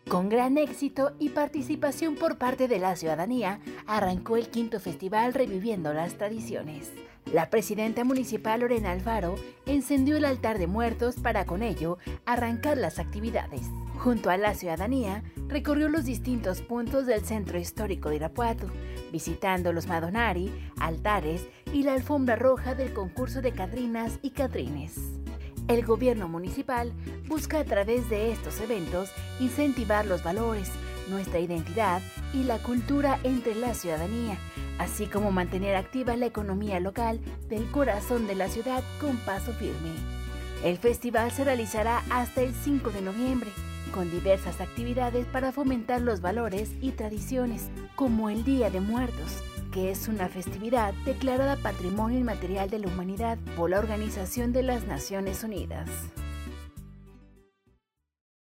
Con gran éxito y participación por parte de la ciudadanía, arrancó el quinto festival Reviviendo las Tradiciones. La presidenta municipal Lorena Alfaro encendió el altar de muertos para con ello arrancar las actividades. Junto a la ciudadanía, recorrió los distintos puntos del centro histórico de Irapuato, visitando los Madonari, altares y la alfombra roja del concurso de Catrinas y Catrines. El gobierno municipal busca a través de estos eventos incentivar los valores, nuestra identidad y la cultura entre la ciudadanía, así como mantener activa la economía local del corazón de la ciudad con paso firme. El festival se realizará hasta el 5 de noviembre, con diversas actividades para fomentar los valores y tradiciones, como el Día de Muertos, que es una festividad declarada Patrimonio Inmaterial de la Humanidad por la Organización de las Naciones Unidas.